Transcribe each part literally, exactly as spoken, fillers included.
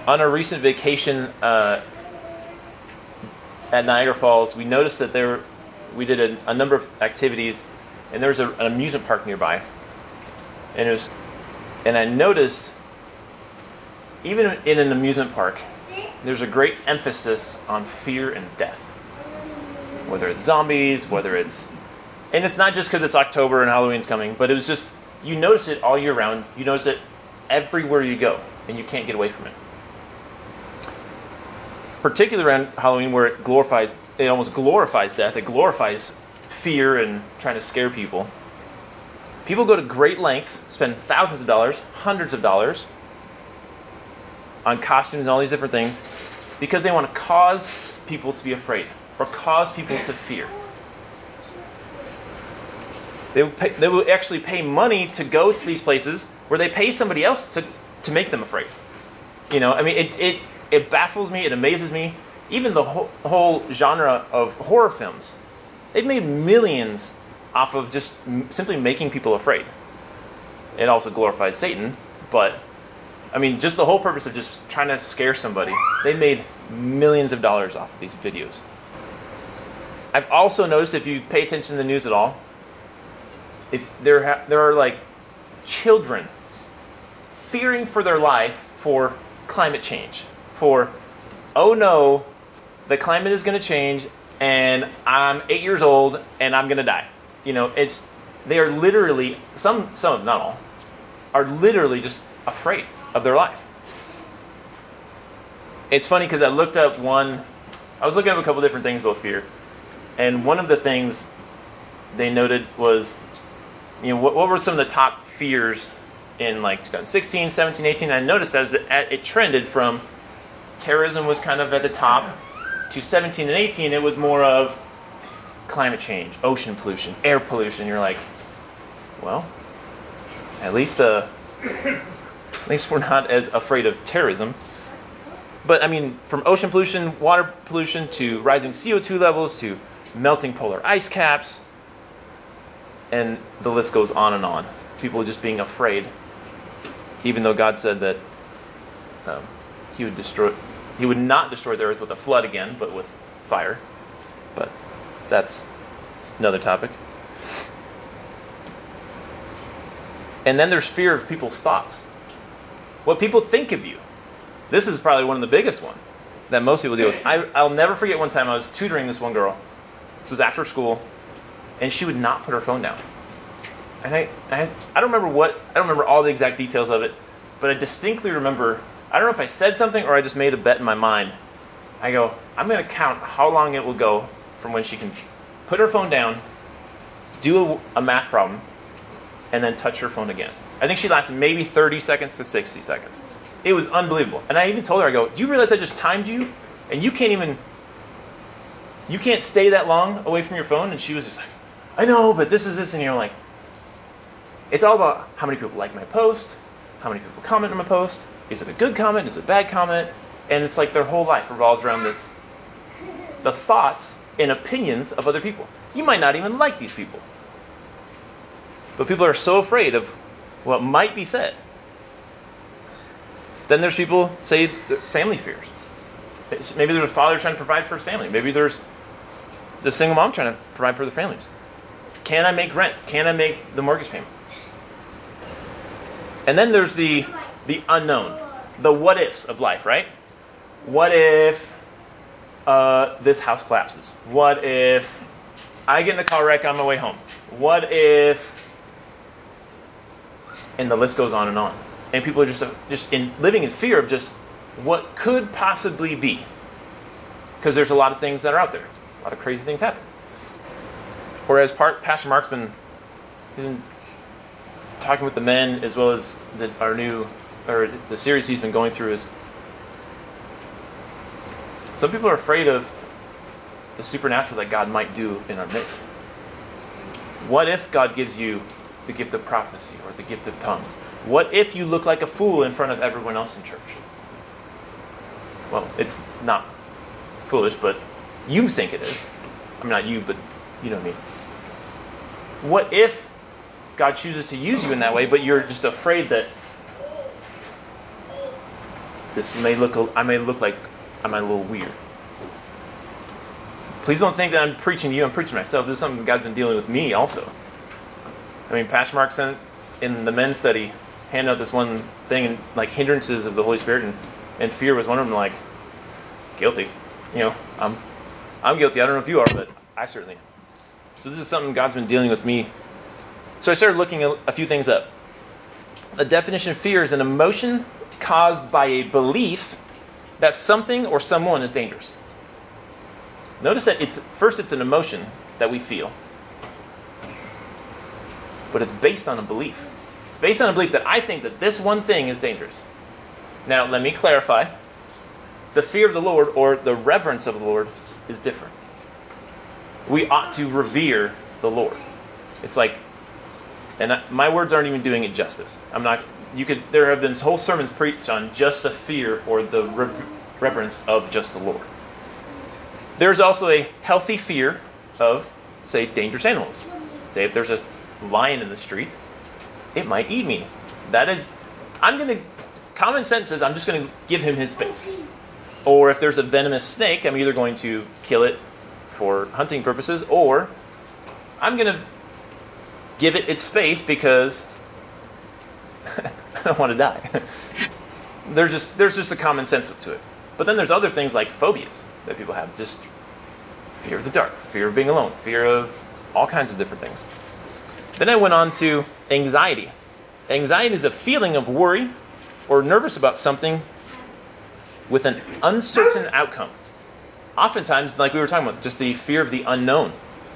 On a recent vacation uh, at Niagara Falls, we noticed that there we did a, a number of activities, and there was a, an amusement park nearby, and it was, and I noticed even in an amusement park, there's a great emphasis on fear and death. Whether it's zombies, whether it's, and it's not just because it's October and Halloween's coming, but it was just, you notice it all year round. You notice it everywhere you go, and you can't get away from it. Particularly around Halloween, where it glorifies, it almost glorifies death. It glorifies fear and trying to scare people. People go to great lengths, spend thousands of dollars, hundreds of dollars on costumes and all these different things because they want to cause people to be afraid or cause people to fear. They will, pay, they will actually pay money to go to these places where they pay somebody else to, to make them afraid. You know, I mean, it, it, it baffles me, it amazes me. Even the whole, whole genre of horror films, they've made millions off of just simply making people afraid. It also glorifies Satan, but I mean, just the whole purpose of just trying to scare somebody, they made millions of dollars off of these videos. I've also noticed, if you pay attention to the news at all, if there ha- there are like children fearing for their life for climate change, for, oh no, the climate is going to change, and I'm eight years old, and I'm going to die. You know, it's they are literally, some, some, not all, are literally just afraid of their life. It's funny because I looked up one, I was looking up a couple different things about fear, and one of the things they noted was, you know, what, what were some of the top fears in like twenty sixteen, seventeen, eighteen? I noticed as that it trended from terrorism was kind of at the top to seventeen and eighteen, it was more of climate change, ocean pollution, air pollution. You're like, well, at least uh, at least we're not as afraid of terrorism. But I mean, from ocean pollution, water pollution, to rising C O two levels, to melting polar ice caps, and the list goes on and on. People just being afraid, even though God said that um, He would destroy, He would not destroy the earth with a flood again, but with fire. But that's another topic. And then there's fear of people's thoughts. What people think of you. This is probably one of the biggest ones that most people deal with. I, I'll never forget one time I was tutoring this one girl. This was after school, and she would not put her phone down. And I, I, I don't remember what, I don't remember all the exact details of it, but I distinctly remember, I don't know if I said something or I just made a bet in my mind. I go, I'm going to count how long it will go from when she can put her phone down, do a, a math problem, and then touch her phone again. I think she lasted maybe thirty seconds to sixty seconds. It was unbelievable. And I even told her, I go, do you realize I just timed you? And you can't even, you can't stay that long away from your phone? And she was just like, I know, but this is this. And you're like, it's all about how many people like my post, how many people comment on my post. Is it a good comment? Is it a bad comment? And it's like their whole life revolves around this, the thoughts and opinions of other people. You might not even like these people. But people are so afraid of what might be said. Then there's people, say, family fears. Maybe there's a father trying to provide for his family. Maybe there's the single mom trying to provide for their families. Can I make rent? Can I make the mortgage payment? And then there's the the unknown, the what ifs of life, right? What if uh, this house collapses? What if I get in a car wreck on my way home? What if... And the list goes on and on. And people are just uh, just in living in fear of just what could possibly be. Because there's a lot of things that are out there. A lot of crazy things happen. Or as part, Pastor Mark's been, he's been talking with the men, as well as the, our new, or the series he's been going through, is some people are afraid of the supernatural that God might do in our midst. What if God gives you the gift of prophecy or the gift of tongues? What if you look like a fool in front of everyone else in church? Well, it's not foolish, but you think it is. I mean, not you, but you know what I mean. What if God chooses to use you in that way, but you're just afraid that this may look, a, I may look like I'm a little weird. Please don't think that I'm preaching to you. I'm preaching to myself. This is something God's been dealing with me also. I mean, Pastor Mark sent in the men's study, handed out this one thing, like hindrances of the Holy Spirit, and, and fear was one of them. Like, guilty. You know, I'm I'm guilty. I don't know if you are, but I certainly am. So this is something God's been dealing with me. So I started looking a, a few things up. The definition of fear is an emotion caused by a belief that something or someone is dangerous. Notice that it's first it's an emotion that we feel, but it's based on a belief. It's based on a belief that I think that this one thing is dangerous. Now, let me clarify. The fear of the Lord, or the reverence of the Lord, is different. We ought to revere the Lord. It's like, and I, my words aren't even doing it justice. I'm not. You could. There have been whole sermons preached on just the fear or the rev- reverence of just the Lord. There's also a healthy fear of, say, dangerous animals. Say if there's a lion in the street, it might eat me. That is, I'm going to, common sense says I'm just going to give him his space. Or if there's a venomous snake, I'm either going to kill it for hunting purposes, or I'm going to give it its space because I don't want to die. there's just there's just a common sense to it. But then there's other things like phobias that people have. Just fear of the dark, fear of being alone, fear of all kinds of different things. Then I went on to anxiety. Anxiety is a feeling of worry or nervous about something with an uncertain outcome. Oftentimes, like we were talking about, just the fear of the unknown.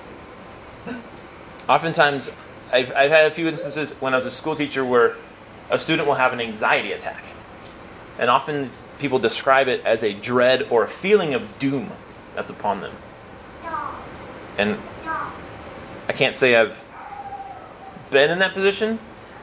Oftentimes, I've, I've had a few instances when I was a school teacher where a student will have an anxiety attack. And often people describe it as a dread or a feeling of doom that's upon them. And I can't say I've been in that position,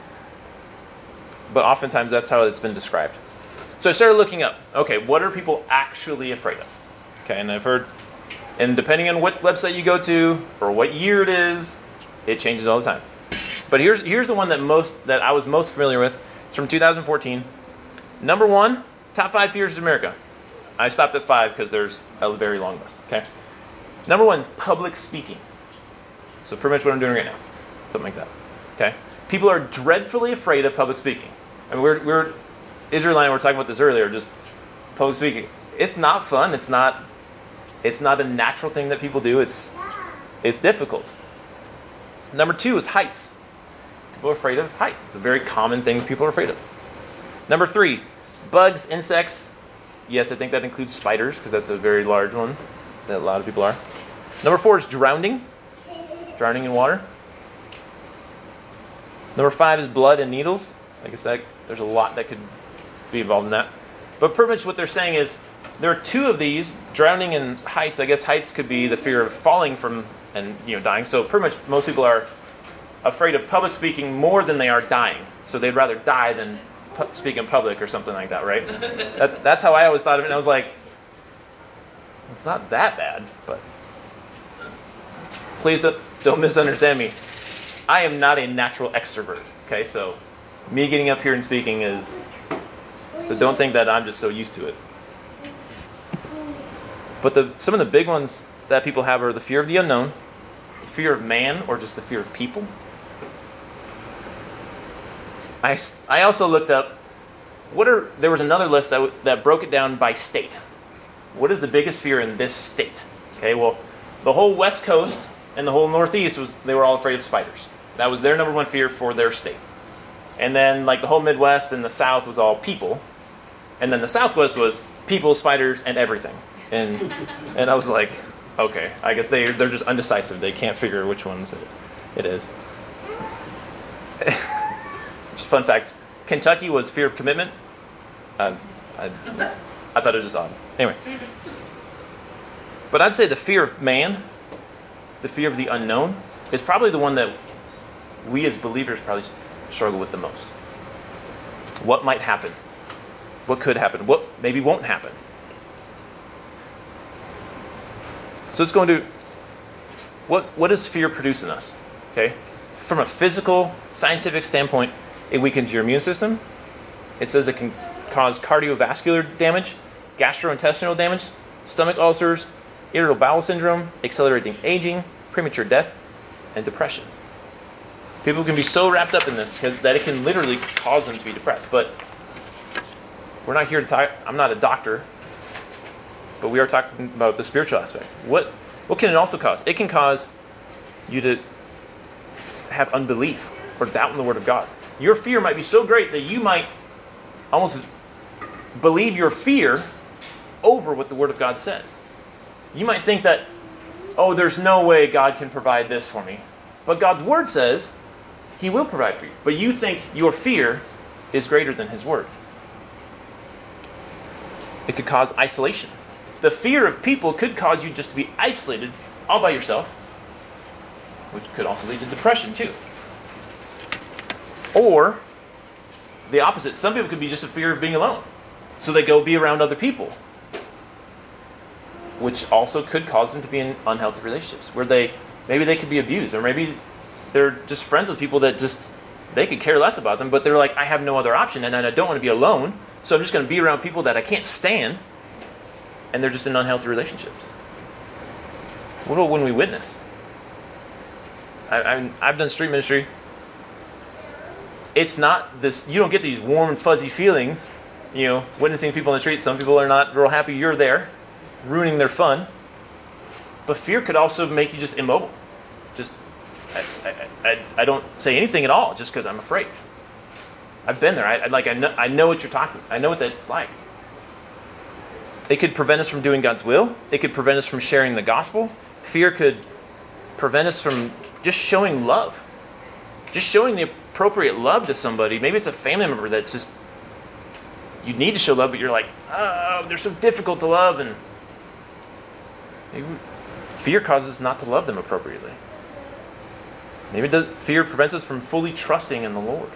but oftentimes that's how it's been described. So I started looking up, okay, what are people actually afraid of? Okay, and I've heard, and depending on what website you go to or what year it is, it changes all the time. But here's here's the one that most that I was most familiar with. It's from two thousand fourteen. Number one, top five fears of America. I stopped at five because there's a very long list. Okay. Number one, public speaking. So pretty much what I'm doing right now, something like that. Okay. People are dreadfully afraid of public speaking. I mean, we're we're Israel and I were talking about this earlier. Just public speaking. It's not fun. It's not. It's not a natural thing that people do. It's it's difficult. Number two is heights. People are afraid of heights. It's a very common thing people are afraid of. Number three, bugs, insects. Yes, I think that includes spiders because that's a very large one that a lot of people are. Number four is drowning. Drowning in water. Number five is blood and needles. I guess that there's a lot that could be involved in that. But pretty much what they're saying is there are two of these, drowning and heights. I guess heights could be the fear of falling from and you know dying. So pretty much most people are afraid of public speaking more than they are dying. So they'd rather die than pu- speak in public or something like that, right? that, that's how I always thought of it. And I was like, it's not that bad, but please don't, don't misunderstand me. I am not a natural extrovert, okay? So me getting up here and speaking is, so don't think that I'm just so used to it. But the some of the big ones that people have are the fear of the unknown, the fear of man, or just the fear of people. I, I also looked up, what are there was another list that that broke it down by state. What is the biggest fear in this state? Okay, well, the whole West Coast and the whole Northeast, was they were all afraid of spiders. That was their number one fear for their state. And then like the whole Midwest and the South was all people. And then the Southwest was people, spiders, and everything. And and I was like, okay, I guess they they're just undecisive. They can't figure which ones it, it is. Just fun fact: Kentucky was fear of commitment. Uh, I I thought it was just odd. Anyway, but I'd say the fear of man, the fear of the unknown, is probably the one that we as believers probably struggle with the most. What might happen? What could happen? What maybe won't happen? So it's going to, what what does fear produce in us? Okay, from a physical, scientific standpoint, it weakens your immune system. It says it can cause cardiovascular damage, gastrointestinal damage, stomach ulcers, irritable bowel syndrome, accelerating aging, premature death, and depression. People can be so wrapped up in this that it can literally cause them to be depressed. But we're not here to talk. I'm not a doctor, but we are talking about the spiritual aspect. What what can it also cause? It can cause you to have unbelief or doubt in the Word of God. Your fear might be so great that you might almost believe your fear over what the Word of God says. You might think that, oh, there's no way God can provide this for me. But God's Word says He will provide for you. But you think your fear is greater than His Word. It could cause isolation. The fear of people could cause you just to be isolated all by yourself, which could also lead to depression too. Or the opposite. Some people could be just a fear of being alone. So they go be around other people, which also could cause them to be in unhealthy relationships where they maybe they could be abused, or maybe they're just friends with people that just they could care less about them, but they're like, I have no other option, and I don't want to be alone, so I'm just going to be around people that I can't stand, and they're just in unhealthy relationships. What about when we witness? I, I, I've done street ministry. It's not this, you don't get these warm and fuzzy feelings, you know, witnessing people in the street. Some people are not real happy you're there, ruining their fun. But fear could also make you just immobile. Just, I, I, I, I don't say anything at all just because I'm afraid. I've been there. I, I like I know I know what you're talking. I know what that's like. It could prevent us from doing God's will. It could prevent us from sharing the gospel. Fear could prevent us from just showing love. Just showing the appropriate love to somebody. Maybe it's a family member that's just, you need to show love, but you're like, oh, they're so difficult to love. And maybe fear causes us not to love them appropriately. Maybe the fear prevents us from fully trusting in the Lord.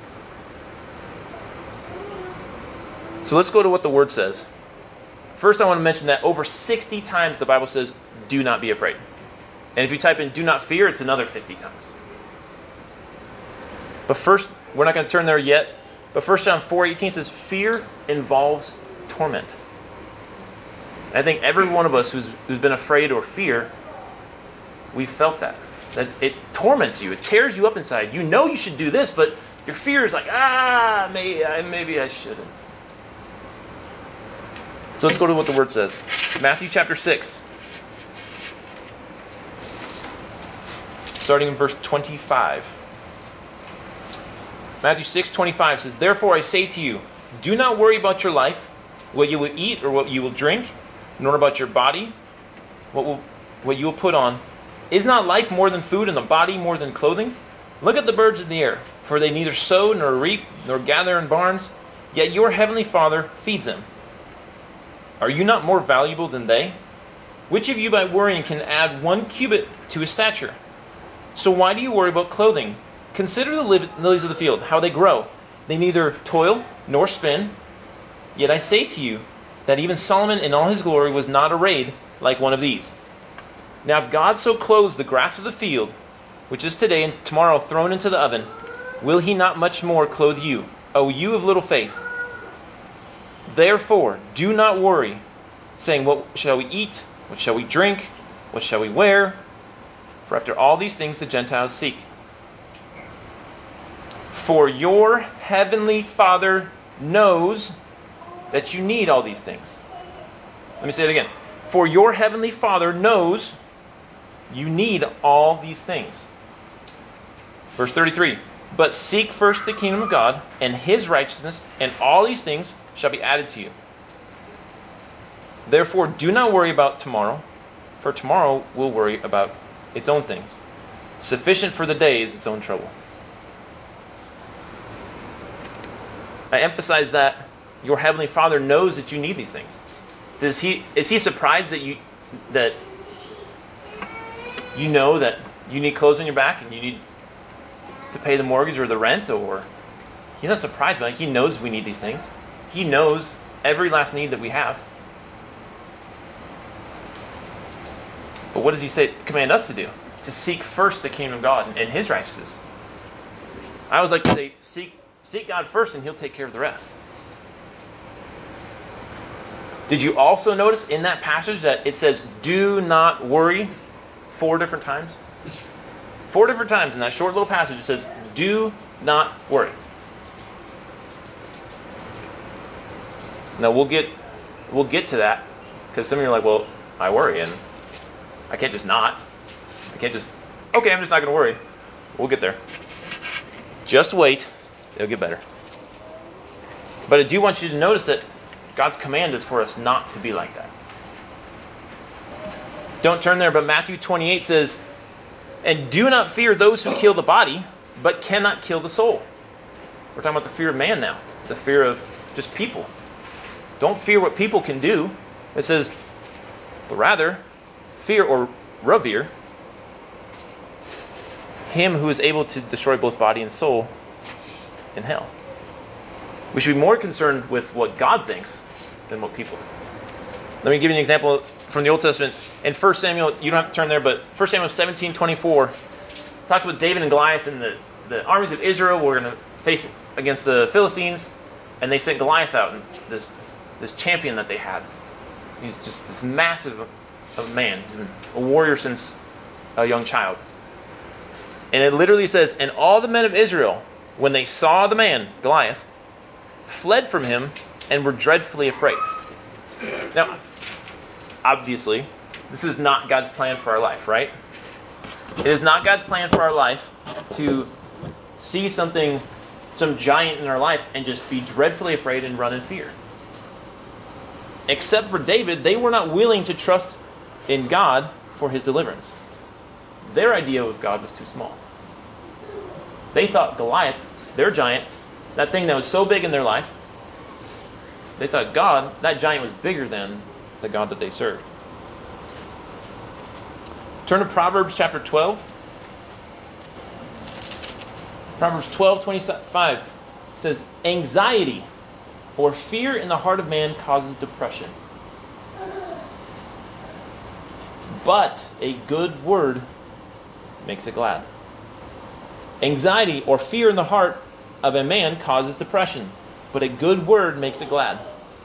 So let's go to what the Word says. First, I want to mention that over sixty times the Bible says, do not be afraid. And if you type in do not fear, it's another fifty times. But first, we're not going to turn there yet. But First John four eighteen says, fear involves torment. And I think every one of us who's who's been afraid or fear, we've felt that. That it torments you. It tears you up inside. You know you should do this, but your fear is like, ah, maybe I, maybe I shouldn't. So let's go to what the Word says. Matthew chapter six. Starting in verse twenty-five. Matthew six twenty-five says, therefore I say to you, do not worry about your life, what you will eat or what you will drink, nor about your body, what will what you will put on. Is not life more than food, and the body more than clothing? Look at the birds of the air, for they neither sow nor reap nor gather in barns, yet your heavenly Father feeds them. Are you not more valuable than they? Which of you by worrying can add one cubit to his stature? So why do you worry about clothing? Consider the lilies of the field, how they grow. They neither toil nor spin. Yet I say to you that even Solomon in all his glory was not arrayed like one of these. Now if God so clothes the grass of the field, which is today and tomorrow thrown into the oven, will he not much more clothe you, O you of little faith? Therefore, do not worry, saying, what shall we eat? What shall we drink? What shall we wear? For after all these things the Gentiles seek. For your heavenly Father knows that you need all these things. Let me say it again. For your heavenly Father knows you need all these things. Verse thirty-three. But seek first the kingdom of God and his righteousness, and all these things shall be added to you. Therefore, do not worry about tomorrow, for tomorrow will worry about its own things. Sufficient for the day is its own trouble. I emphasize that your heavenly Father knows that you need these things. Does he? Is he surprised that you that you know that you need clothes on your back and you need to pay the mortgage or the rent? Or he's not surprised by it. He knows we need these things. He knows every last need that we have. But what does he say? Command us to do? To seek first the kingdom of God and his righteousness. I always like to say, seek seek God first, and he'll take care of the rest. Did you also notice in that passage that it says, do not worry, four different times? Four different times in that short little passage it says, do not worry. Now we'll get we'll get to that, because some of you are like, well, I worry, and I can't just not. I can't just, okay, I'm just not going to worry. We'll get there. Just wait. It'll get better. But I do want you to notice that God's command is for us not to be like that. Don't turn there, but Matthew twenty-eight says, and do not fear those who kill the body, but cannot kill the soul. We're talking about the fear of man now. The fear of just people. Don't fear what people can do. It says, but rather, fear or revere him who is able to destroy both body and soul in hell. We should be more concerned with what God thinks than what people think. Let me give you an example from the Old Testament. In First Samuel, you don't have to turn there, but First Samuel seventeen twenty-four talks about David and Goliath and the, the armies of Israel were going to face against the Philistines, and they sent Goliath out, and this this champion that they had. He's just this massive of man, a warrior since a young child. And it literally says, and all the men of Israel, when they saw the man, Goliath, fled from him and were dreadfully afraid. Now, obviously, this is not God's plan for our life, right? It is not God's plan for our life to see something, some giant in our life, and just be dreadfully afraid and run in fear. Except for David, they were not willing to trust in God for his deliverance. Their idea of God was too small. They thought Goliath, their giant, that thing that was so big in their life, they thought God, that giant was bigger than the God that they served. Turn to Proverbs chapter twelve. Proverbs twelve twenty-five says, anxiety or fear in the heart of man causes depression, but a good word makes it glad. Anxiety or fear in the heart of a man causes depression, but a good word makes it glad.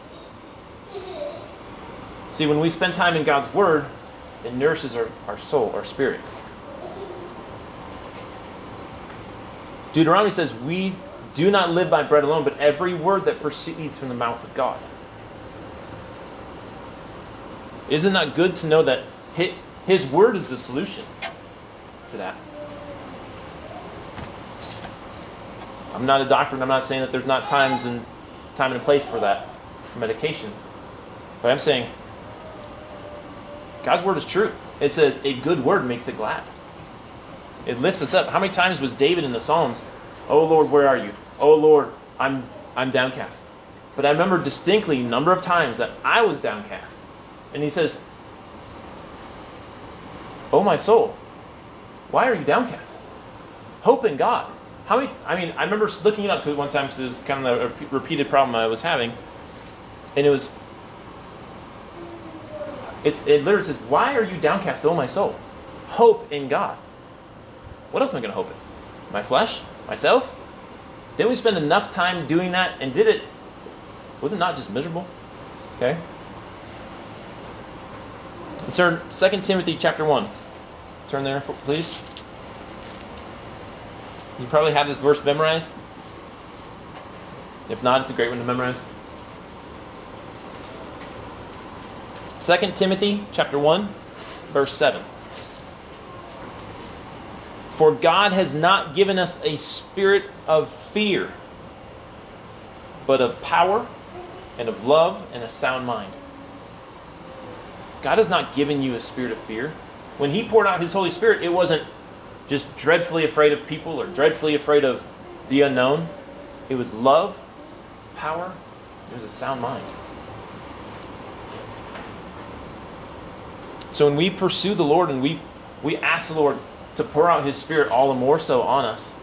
See, when we spend time in God's word, it nourishes our, our soul, our spirit. Deuteronomy says, we do not live by bread alone, but every word that proceeds from the mouth of God. Isn't it not good to know that his word is the solution to that? I'm not a doctor, and I'm not saying that there's not times and time and a place for that, for medication. But I'm saying God's word is true. It says a good word makes it glad. It lifts us up. How many times was David in the Psalms, oh Lord, where are you? Oh Lord, I'm I'm downcast. But I remember distinctly a number of times that I was downcast. And he says, oh my soul, why are you downcast? Hope in God. How many? I mean, I remember looking it up one time because it was kind of a repeated problem I was having, and it was, it's, it literally says, "Why are you downcast, O my soul? Hope in God." What else am I going to hope in? My flesh, myself? Didn't we spend enough time doing that, and did it? Was it not just miserable? Okay. Let's turn Second Timothy chapter one. Turn there, please. You probably have this verse memorized. If not, it's a great one to memorize. Second Timothy chapter one, verse seven. For God has not given us a spirit of fear, but of power and of love and a sound mind. God has not given you a spirit of fear. When He poured out His Holy Spirit, it wasn't just dreadfully afraid of people or dreadfully afraid of the unknown. It was love, it was power, it was a sound mind. So when we pursue the Lord and we, we ask the Lord to pour out His Spirit all the more so on us,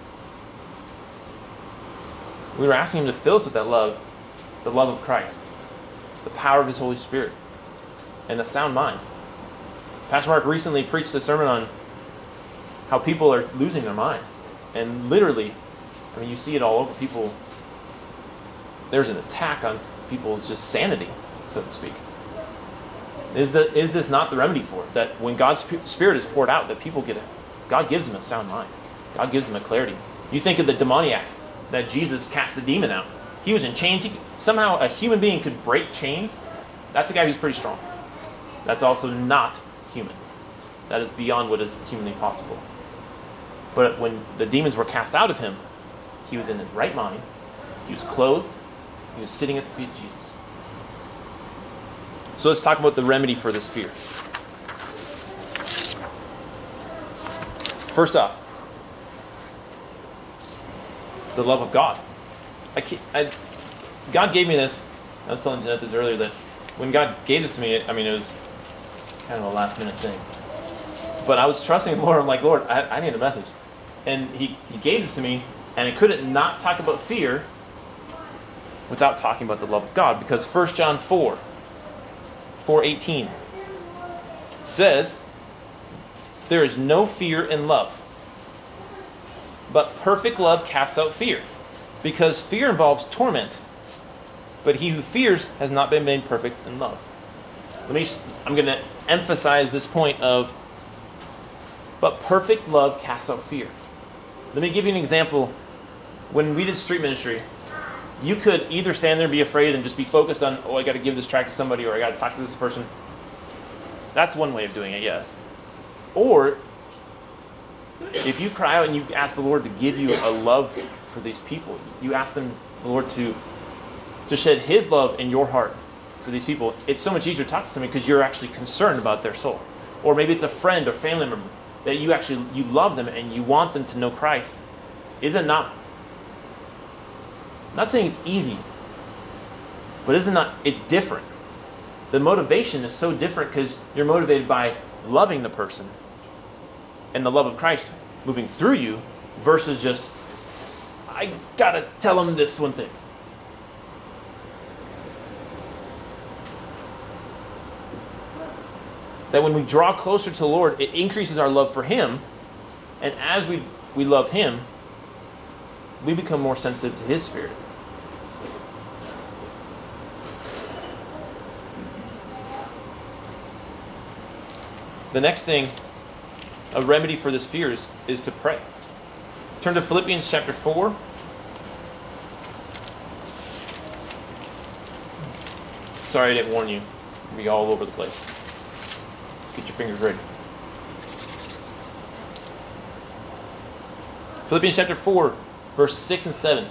we were asking Him to fill us with that love, the love of Christ, the power of His Holy Spirit, and a sound mind. Pastor Mark recently preached a sermon on how people are losing their mind. And literally, I mean, you see it all over. People, there's an attack on people's just sanity, so to speak. Is the is this not the remedy for it? That when God's Spirit is poured out, that people get it. God gives them a sound mind. God gives them a clarity. You think of the demoniac that Jesus cast the demon out. He was in chains. He, somehow a human being could break chains. That's a guy who's pretty strong. That's also not human. That is beyond what is humanly possible. But when the demons were cast out of him, he was in his right mind. He was clothed. He was sitting at the feet of Jesus. So let's talk about the remedy for this fear. First off, the love of God. I, can't, I God gave me this. I was telling Jeanette this earlier that when God gave this to me, I mean, it was kind of a last minute thing. But I was trusting the Lord. I'm like, Lord, I, I need a message. And he, he gave this to me, and I couldn't not talk about fear without talking about the love of God. Because First John four, four eighteen says, there is no fear in love, but perfect love casts out fear, because fear involves torment. But he who fears has not been made perfect in love. Let me. I'm going to emphasize this point of, but perfect love casts out fear. Let me give you an example. When we did street ministry, you could either stand there and be afraid and just be focused on, oh, I got to give this tract to somebody, or I got to talk to this person. That's one way of doing it, yes. Or if you cry out and you ask the Lord to give you a love for these people, you ask them, the Lord, to to shed His love in your heart for these people, it's so much easier to talk to somebody because you're actually concerned about their soul. Or maybe it's a friend or family member that you actually, you love them and you want them to know Christ. Is it not, I'm not saying it's easy, but isn't not, it's different. The motivation is so different because you're motivated by loving the person and the love of Christ moving through you versus just, I gotta tell them this one thing. That when we draw closer to the Lord, it increases our love for Him. And as we, we love Him, we become more sensitive to His Spirit. The next thing, a remedy for this fear is, is to pray. Turn to Philippians chapter four. Sorry I didn't warn you. It'll be all over the place. Get your fingers ready. Philippians chapter four, verse six and seven.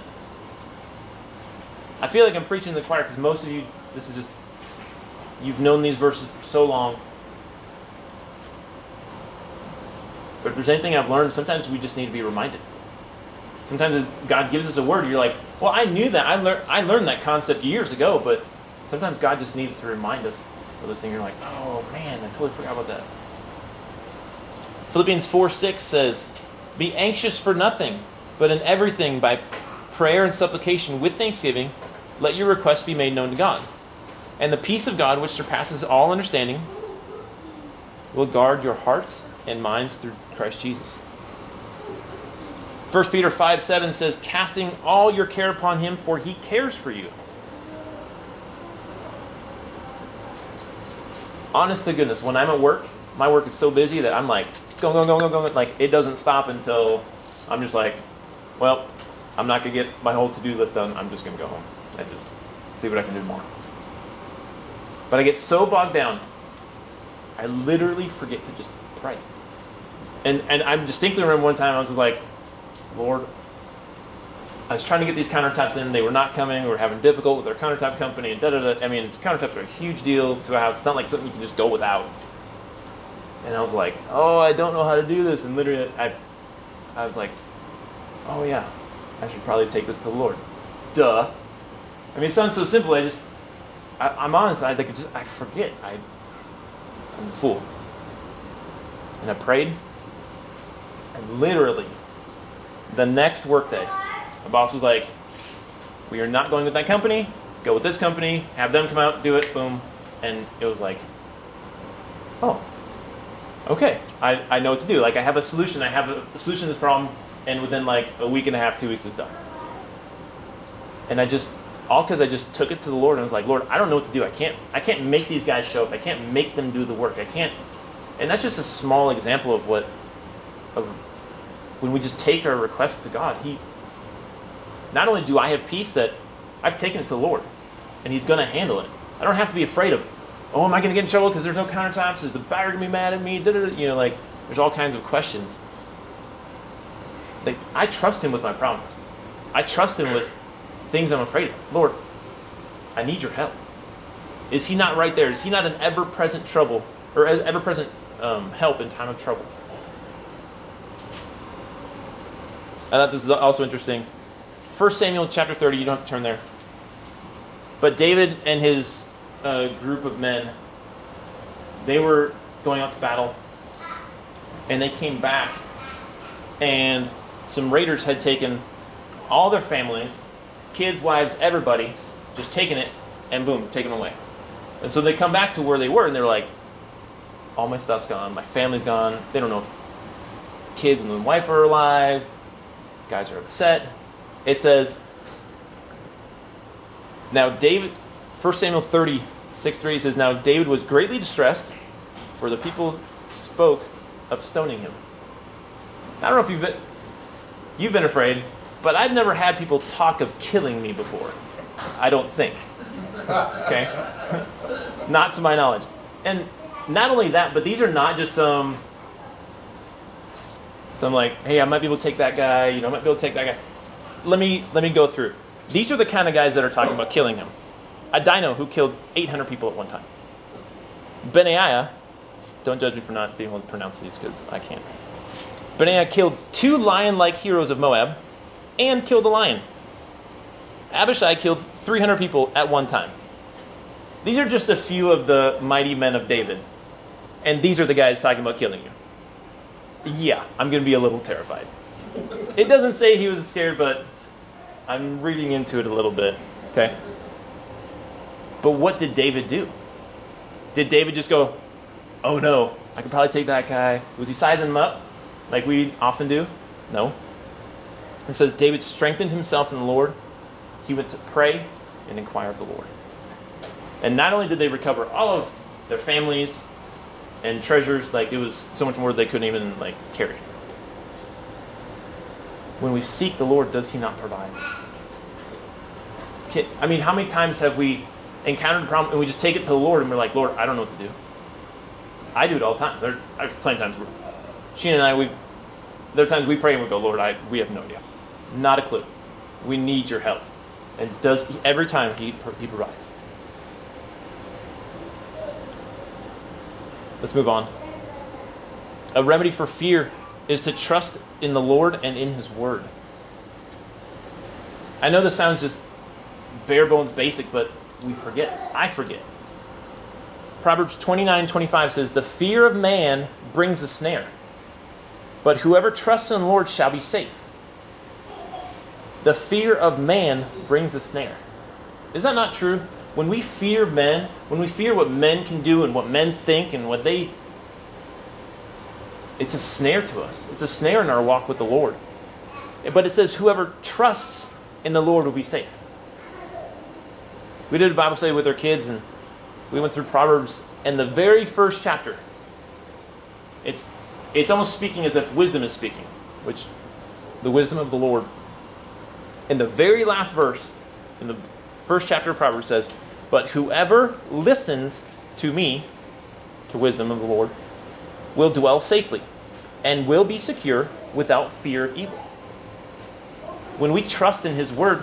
I feel like I'm preaching to the choir because most of you, this is just, you've known these verses for so long. But if there's anything I've learned, sometimes we just need to be reminded. Sometimes God gives us a word, you're like, well, I knew that. I, lear- I learned that concept years ago, but sometimes God just needs to remind us of this thing. You're like, oh man, I totally forgot about that. Philippians four six says, be anxious for nothing, but in everything by prayer and supplication with thanksgiving, let your requests be made known to God. And the peace of God, which surpasses all understanding, will guard your hearts and minds through Christ Jesus. First Peter five seven says, casting all your care upon Him, for He cares for you. Honest to goodness, when I'm at work, my work is so busy that I'm like, go, go, go, go, go. Like, it doesn't stop until I'm just like, well, I'm not going to get my whole to-do list done. I'm just going to go home and just see what I can do tomorrow. But I get so bogged down, I literally forget to just pray. And and I distinctly remember one time I was just like, Lord, I was trying to get these countertops in. They were not coming. We were having difficult with our countertop company. And da da da. I mean, countertops are a huge deal to a house. It's not like something you can just go without. And I was like, oh, I don't know how to do this. And literally, I, I was like, oh yeah, I should probably take this to the Lord. Duh. I mean, it sounds so simple. I just, I, I'm honest. I like just, I forget. I, I'm a fool. And I prayed. And literally, the next workday, my boss was like, we are not going with that company. Go with this company. Have them come out, do it, boom. And it was like, oh, okay. I, I know what to do. Like, I have a solution. I have a solution to this problem. And within like a week and a half, two weeks, it's done. And I just, all because I just took it to the Lord and was like, Lord, I don't know what to do. I can't I can't make these guys show up. I can't make them do the work. I can't. And that's just a small example of what, of when we just take our requests to God. He, not only do I have peace that I've taken it to the Lord, and He's going to handle it. I don't have to be afraid of, oh, am I going to get in trouble because there's no countertops? Is the buyer going to be mad at me? Da-da-da. You know, like, there's all kinds of questions. Like, I trust Him with my problems. I trust Him with things I'm afraid of. Lord, I need your help. Is He not right there? Is He not an ever-present trouble, or ever-present um, help in time of trouble? I thought this is also interesting. First Samuel chapter thirty, you don't have to turn there. But David and his uh, group of men, they were going out to battle, and they came back, and some raiders had taken all their families, kids, wives, everybody, just taken it, and boom, taken away. And so they come back to where they were, and they're like, all my stuff's gone, my family's gone, they don't know if the kids and the wife are alive, guys are upset. It says, now David, First Samuel thirty, six three says, now David was greatly distressed, for the people spoke of stoning him. I don't know if you've been, you've been afraid, but I've never had people talk of killing me before. I don't think. Okay? Not to my knowledge. And not only that, but these are not just some, some like, hey, I might be able to take that guy, you know, I might be able to take that guy. Let me let me go through. These are the kind of guys that are talking about killing him. Adino, who killed eight hundred people at one time. Benaiah, don't judge me for not being able to pronounce these because I can't. Benaiah killed two lion-like heroes of Moab and killed the lion. Abishai killed three hundred people at one time. These are just a few of the mighty men of David. And these are the guys talking about killing you. Yeah, I'm going to be a little terrified. It doesn't say he was scared, but I'm reading into it a little bit. Okay? But what did David do? Did David just go, oh no, I could probably take that guy? Was he sizing him up like we often do? No. It says David strengthened himself in the Lord. He went to pray and inquire of the Lord. And not only did they recover all of their families and treasures, like it was so much more they couldn't even like carry. When we seek the Lord, does He not provide? I mean, how many times have we encountered a problem and we just take it to the Lord and we're like, Lord, I don't know what to do. I do it all the time. There are plenty of times where Sheena and I, we there are times we pray and we go, Lord, I we have no idea. Not a clue. We need your help. And does every time He He provides. Let's move on. A remedy for fear is to trust in the Lord and in His word. I know this sounds just bare bones basic, but we forget. I forget. Proverbs twenty-nine twenty-five says, the fear of man brings a snare, but whoever trusts in the Lord shall be safe. The fear of man brings a snare. Is that not true? When we fear men, when we fear what men can do and what men think and what they... It's a snare to us. It's a snare in our walk with the Lord. But it says whoever trusts in the Lord will be safe. We did a Bible study with our kids and we went through Proverbs, and the very first chapter, it's it's almost speaking as if wisdom is speaking, which the wisdom of the Lord. In the very last verse, in the first chapter of Proverbs says, but whoever listens to me, to wisdom of the Lord, will dwell safely and will be secure without fear of evil. When we trust in His word,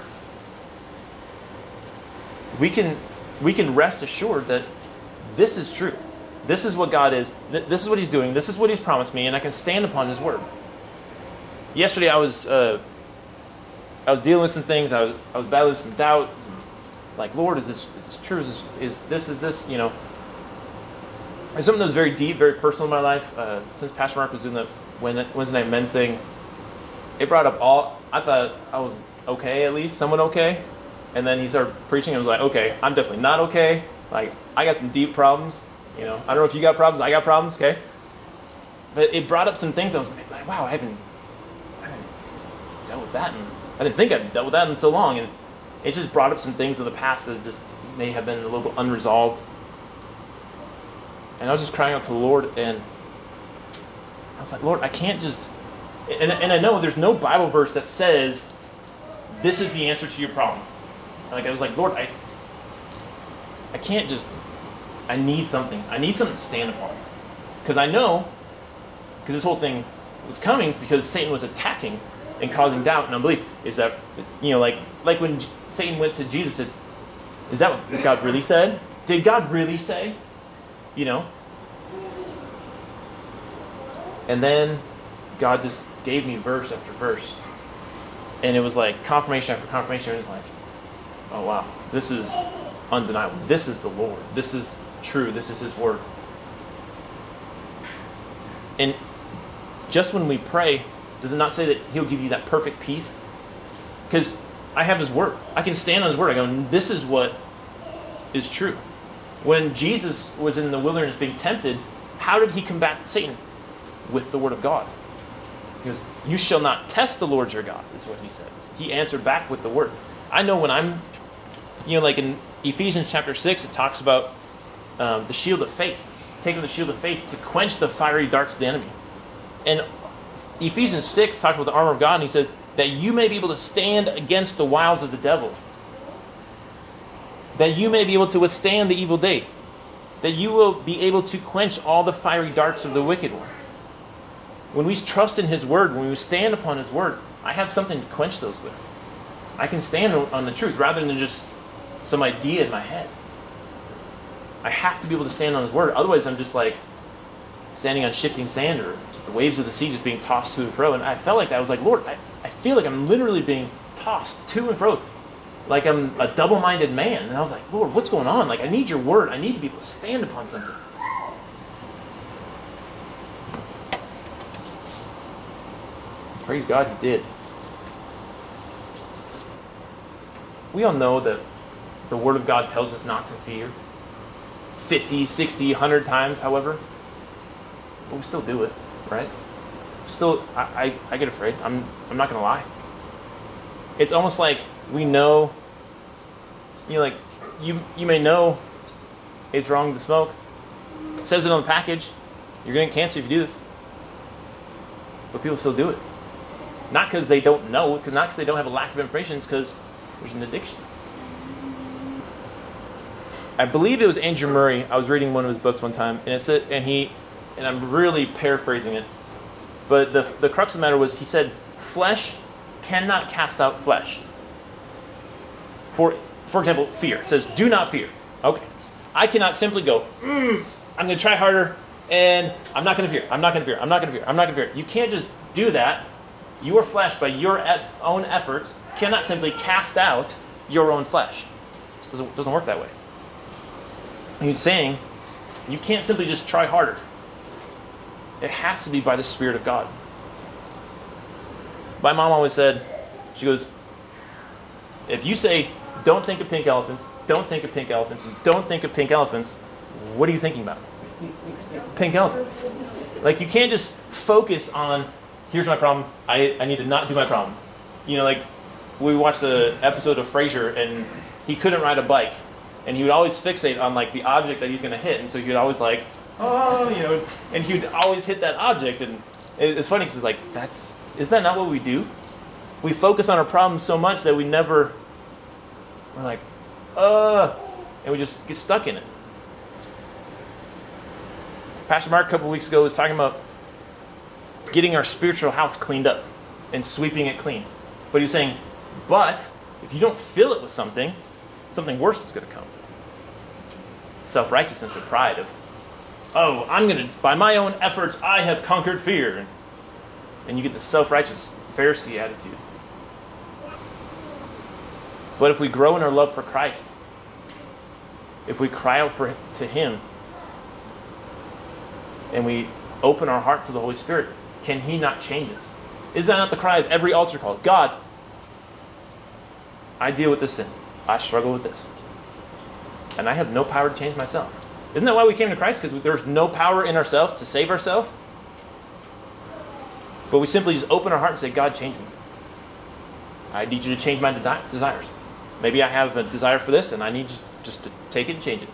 we can we can rest assured that this is true. This is what God is. This is what He's doing. This is what He's promised me, and I can stand upon His word. Yesterday, I was uh, I was dealing with some things. I was I was battling some doubt. Some, like, Lord, is this is this true? Is this is this is this you know? It's something that was very deep, very personal in my life. Uh, since Pastor Mark was doing the Wednesday night men's thing, it brought up all. I thought I was okay, at least somewhat okay. And then he started preaching, and I was like, okay, I'm definitely not okay. Like, I got some deep problems. You know, I don't know if you got problems. I got problems, okay? But it brought up some things. I was like, wow, I haven't, I haven't dealt with that. And I didn't think I'd dealt with that in so long. And It's just brought up some things of the past that just may have been a little bit unresolved. And I was just crying out to the Lord, and I was like, Lord, I can't just... And, and I know there's no Bible verse that says, this is the answer to your problem. Like, I was like, Lord, I, I can't just... I need something. I need something to stand upon. Because I know, because this whole thing was coming because Satan was attacking and causing doubt and unbelief. Is that, you know, like like when Satan went to Jesus, it, is that what God really said? Did God really say? You know? And then God just gave me verse after verse. And it was like confirmation after confirmation. It was like, oh wow, this is undeniable. This is the Lord. This is true. This is His word. And just when we pray, does it not say that He'll give you that perfect peace? Because I have His word. I can stand on His word. I go, this is what is true. When Jesus was in the wilderness being tempted, how did He combat Satan? With the word of God. He goes, you shall not test the Lord your God, is what He said. He answered back with the word. I know when I'm, you know, like in Ephesians chapter six, it talks about um, the shield of faith. Taking the shield of faith to quench the fiery darts of the enemy. And Ephesians six talks about the armor of God, and he says that you may be able to stand against the wiles of the devil. That you may be able to withstand the evil day. That you will be able to quench all the fiery darts of the wicked one. When we trust in His word, when we stand upon His word, I have something to quench those with. I can stand on the truth rather than just some idea in my head. I have to be able to stand on His word. Otherwise, I'm just like standing on shifting sand or the waves of the sea just being tossed to and fro. And I felt like that. I was like, Lord, I, I feel like I'm literally being tossed to and fro. Like I'm a double-minded man. And I was like, Lord, what's going on? Like, I need your word. I need to be able to stand upon something. Praise God, He did. We all know that the Word of God tells us not to fear. fifty, sixty, one hundred times, however. But we still do it, right? Still, I, I, I get afraid. I'm, I'm not going to lie. It's almost like we know, you know, like, you, you may know it's wrong to smoke. It says it on the package. You're going to get cancer if you do this. But people still do it. Not because they don't know, because not because they don't have a lack of information, it's because there's an addiction. I believe it was Andrew Murray. I was reading one of his books one time, and it said, and he, and I'm really paraphrasing it, but the the crux of the matter was he said, flesh cannot cast out flesh. For for example, fear. It says, do not fear. Okay, I cannot simply go, mm, I'm going to try harder, and I'm not going to fear. I'm not going to fear. I'm not going to fear. I'm not going to fear. You can't just do that. Your flesh, by your own efforts, cannot simply cast out your own flesh. It doesn't, doesn't work that way. He's saying you can't simply just try harder. It has to be by the Spirit of God. My mom always said, she goes, if you say, don't think of pink elephants, don't think of pink elephants, and don't think of pink elephants, what are you thinking about? Pink elephants. Like, you can't just focus on, here's my problem, I, I need to not do my problem. You know, like, we watched an episode of Frasier, and he couldn't ride a bike. And he would always fixate on, like, the object that he's going to hit. And so he would always, like, oh, you know, and he would always hit that object. And it, it's funny because it's like, that's, is that not what we do? We focus on our problems so much that we never, we're like, uh, and we just get stuck in it. Pastor Mark a couple weeks ago was talking about getting our spiritual house cleaned up and sweeping it clean. But he was saying, but if you don't fill it with something, something worse is going to come. Self-righteousness or pride of, oh, I'm going to, by my own efforts, I have conquered fear. And you get the self-righteous Pharisee attitude. But if we grow in our love for Christ, if we cry out for to Him, and we open our heart to the Holy Spirit, can He not change us? Is that not the cry of every altar call? God, I deal with this sin. I struggle with this. And I have no power to change myself. Isn't that why we came to Christ? Because there's no power in ourselves to save ourselves? But we simply just open our heart and say, God, change me. I need you to change my de- desires. Maybe I have a desire for this, and I need just to take it and change it.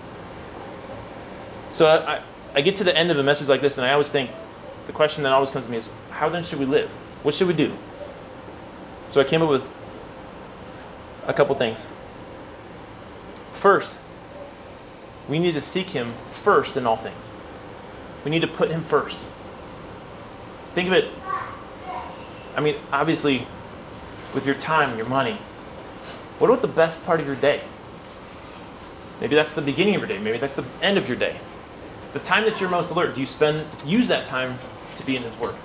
So I, I get to the end of a message like this, and I always think, the question that always comes to me is, how then should we live? What should we do? So I came up with a couple things. First, we need to seek him first in all things. We need to put him first. Think of it, I mean, obviously, with your time, your money, what about the best part of your day? Maybe that's the beginning of your day. Maybe that's the end of your day. The time that you're most alert, do you spend, use that time to be in his word?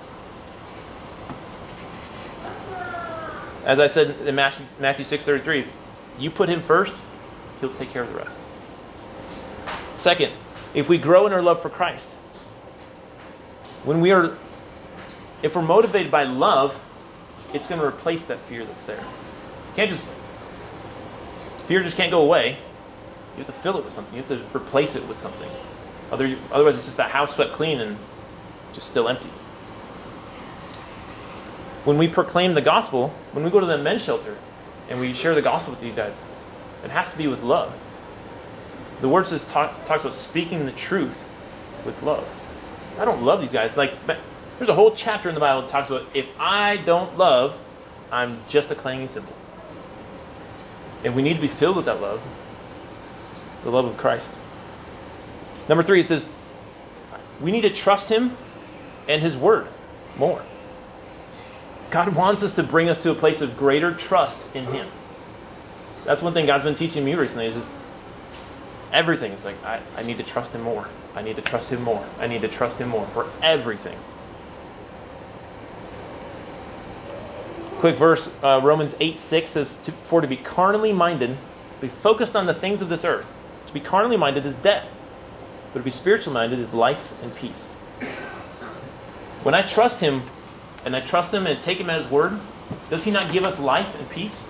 As I said in Matthew six thirty-three, if you put him first, he'll take care of the rest. Second, if we grow in our love for Christ, when we are, if we're motivated by love, it's going to replace that fear that's there. You can't just, fear just can't go away. You have to fill it with something. You have to replace it with something. Other, otherwise, it's just a house swept clean and just still empty. When we proclaim the gospel, when we go to the men's shelter and we share the gospel with these guys, it has to be with love. The word says talk, talks about speaking the truth with love. I don't love these guys. Like, there's a whole chapter in the Bible that talks about if I don't love, I'm just a clanging cymbal. And we need to be filled with that love, the love of Christ. Number three, it says we need to trust him and his word more. God wants us to bring us to a place of greater trust in him. That's one thing God's been teaching me recently, is just everything. It's like, I, I need to trust him more. I need to trust him more. I need to trust him more for everything. Quick verse, uh, Romans eight six says, to, for to be carnally minded, be focused on the things of this earth. To be carnally minded is death, but to be spiritual minded is life and peace. When I trust him, and I trust him and take him at his word, does he not give us life and peace?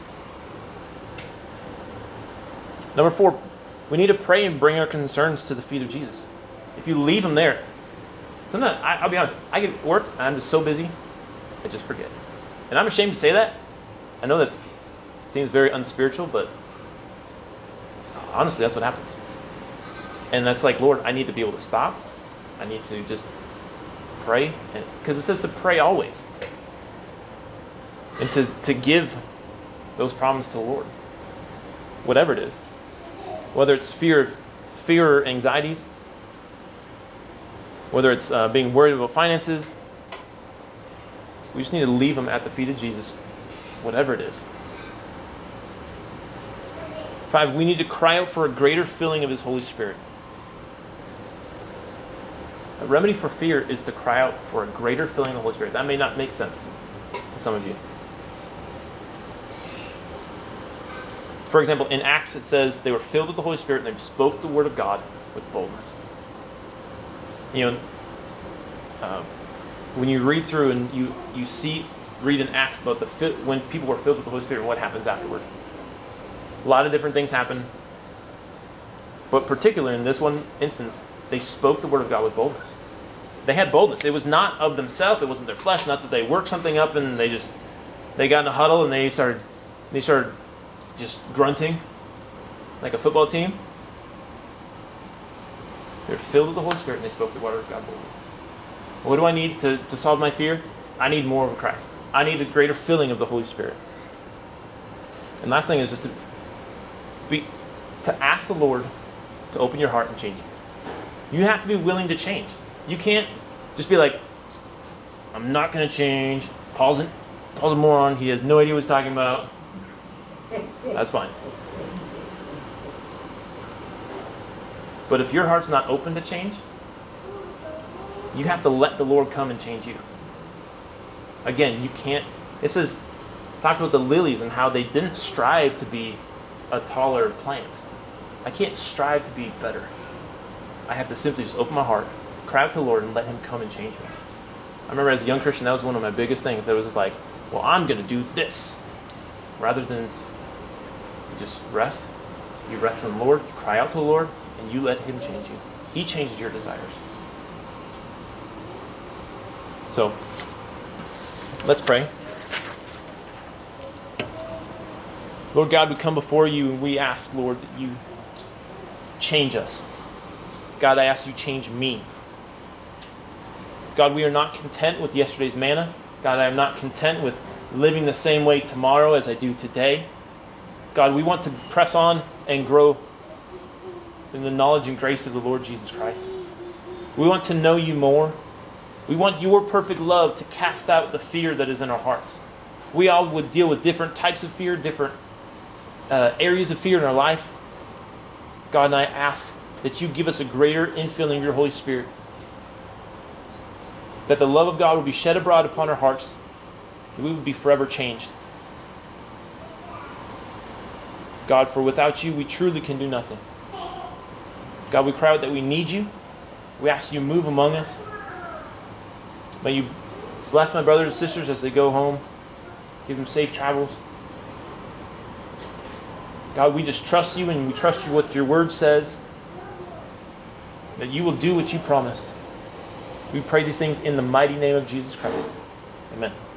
Number four, we need to pray and bring our concerns to the feet of Jesus. If you leave them there, sometimes, I, I'll be honest, I get work, and I'm just so busy, I just forget. And I'm ashamed to say that. I know that seems very unspiritual, but honestly, that's what happens. And that's like, Lord, I need to be able to stop. I need to just pray, because it says to pray always, and to, to give those problems to the Lord, whatever it is, whether it's fear, fear or anxieties, whether it's uh, being worried about finances. We just need to leave them at the feet of Jesus, whatever it is. Five, we need to cry out for a greater filling of his Holy Spirit. A remedy for fear is to cry out for a greater filling of the Holy Spirit. That may not make sense to some of you. For example, in Acts it says they were filled with the Holy Spirit and they spoke the word of God with boldness. You know, uh, when you read through and you, you see, read in Acts about the when people were filled with the Holy Spirit and what happens afterward. A lot of different things happen. But particularly in this one instance, they spoke the word of God with boldness. They had boldness. It was not of themselves. It wasn't their flesh. Not that they worked something up and they just, they got in a huddle and they started, they started just grunting like a football team. They were filled with the Holy Spirit and they spoke the word of God boldly. What do I need to, to solve my fear? I need more of Christ. I need a greater filling of the Holy Spirit. And last thing is just to be to ask the Lord to open your heart and change you. You have to be willing to change. You can't just be like, I'm not going to change. Paul's, an, Paul's a moron. He has no idea what he's talking about. That's fine. But if your heart's not open to change, you have to let the Lord come and change you. Again, you can't. It says, talks about the lilies and how they didn't strive to be a taller plant. I can't strive to be better. I have to simply just open my heart, cry out to the Lord, and let him come and change me. I remember as a young Christian, that was one of my biggest things. That was just like, well, I'm going to do this. Rather than you just rest. You rest in the Lord, you cry out to the Lord, and you let him change you. He changes your desires. So, let's pray. Lord God, we come before you and we ask, Lord, that you change us. God, I ask you change me. God, we are not content with yesterday's manna. God, I am not content with living the same way tomorrow as I do today. God, we want to press on and grow in the knowledge and grace of the Lord Jesus Christ. We want to know you more. We want your perfect love to cast out the fear that is in our hearts. We all would deal with different types of fear, different uh, areas of fear in our life. God, and I ask that you give us a greater infilling of your Holy Spirit, that the love of God will be shed abroad upon our hearts, and we would be forever changed. God, for without you, we truly can do nothing. God, we cry out that we need you. We ask you to move among us. May you bless my brothers and sisters as they go home. Give them safe travels. God, we just trust you, and we trust you what your word says, that you will do what you promised. We pray these things in the mighty name of Jesus Christ. Amen.